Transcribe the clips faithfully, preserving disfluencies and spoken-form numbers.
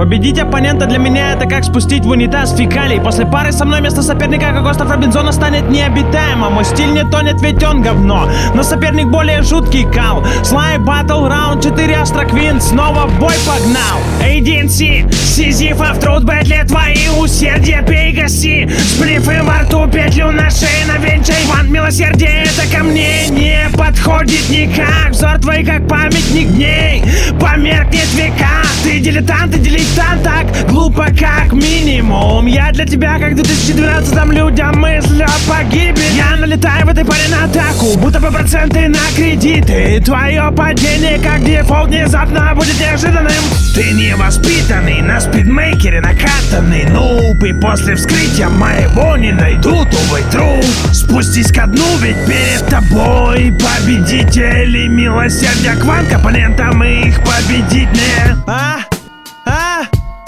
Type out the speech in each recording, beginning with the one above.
Победить оппонента для меня это как спустить в унитаз фекалий. После пары со мной место соперника, как остров Робинзона, станет необитаемым. Мой стиль не тонет, ведь он говно, но соперник более жуткий кал. Слай Battle Round четыре, Астроквин снова в бой погнал. эй ди эн си, Сизифа в труд бэтле, твои усердия пей гаси. Сплифы во рту, петлю на шее, навенчай ван. Милосердие это ко мне не подходит никак. Взор твой как памятник дней, померкнет века. Ты дилетант, ты дилетант, так глупо как минимум. Я для тебя как в две тысячи двенадцатом людям мысль о погибели. Я налетаю в этой паре на атаку, будто бы проценты на кредиты. Твое падение как дефолт внезапно будет неожиданным. Ты невоспитанный, на спидмейкере накатанный нуб. И после вскрытия моего не найдут, увы, труп. Спустись ко дну, ведь перед тобой победители. Милосердия квант к оппонентам и их победить не. А? А?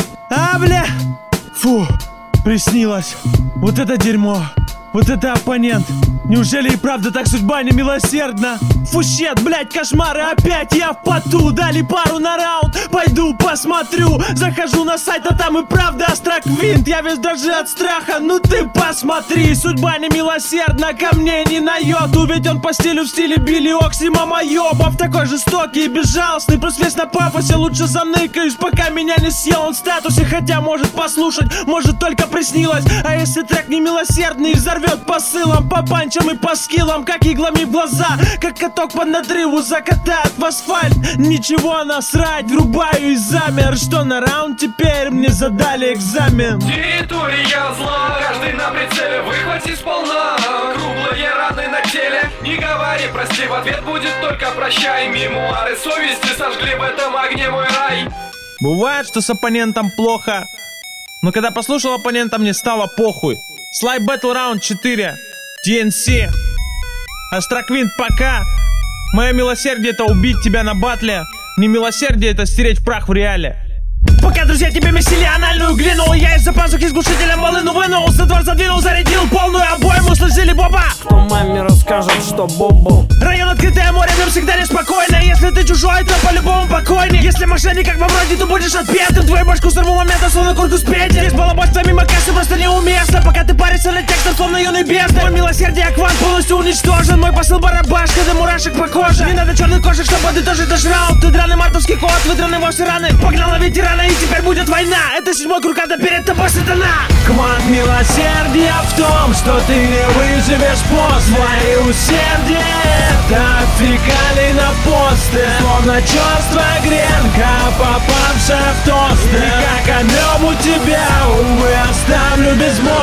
А, бля! Фу, приснилось. Вот это дерьмо. Вот это оппонент. Неужели и правда так судьба не милосердна? Фу, щет, блять, кошмары, опять я в поту. Дали пару на раунд, пойду посмотрю. Захожу на сайт, а там и правда Астроквинт. Я весь дрожу от страха, ну ты посмотри. Судьба не милосердна, ко мне не на йоту. Ведь он по стилю в стиле Билли Окси, мамоёбов. Такой жестокий и безжалостный, просто весь на пафосе. Лучше заныкаюсь, пока меня не съел он в статусе. Хотя может послушать, может только приснилось. А если трек не милосердный, взорвет посылом, по панчам и по скиллам, как иглами в глаза, как каток под надрыву закатает в асфальт. Ничего насрать, врубаю и замер. Что на раунд теперь мне задали экзамен. Территория зла, каждый на прицеле, выхвати сполна. Круглые раны на теле, не говори прости, в ответ будет только прощай. Мемуары совести сожгли в этом огне мой рай. Бывает, что с оппонентом плохо, но когда послушал оппонента, мне стало похуй. Слай Battle Round четыре, ди эн си, Астроквинт, пока. Мое милосердие это убить тебя на батле. Не милосердие это стереть в прах в реале. Пока друзья тебе месили анальную глину, я из-за пазухи с глушителем волыну вынул. Затвор задвинул, зарядил полную обойму. Слышали, Боба? Кто маме расскажет, что Бобо? Район открытое море, но всегда неспокойно. Если ты чужой, то по-любому покойней. Если мошенник как во вроде, то будешь отпетым. Твою башку сорву момента, словно курку с петель. Здесь балабольство мимо кассы просто неуместно. Пока ты паришься над текстом, словно юный бездна. Мой милосердие квант полностью уничтожен. Мой посыл барабашка, до мурашек по коже. Не надо черных кошек, чтобы подытожить наш раунд. Ты драный мартовский кот, выдранный во все раны. Погнала ветерана, и теперь будет война. Это седьмой круг, когда перед тобой сатана. Квант милосердия в том, что ты не выживешь после. Твои усердия это фекалий на посты. Словно черствая гренка, попавшая в тосты. И как амебу тебя, увы, оставлю без мозга.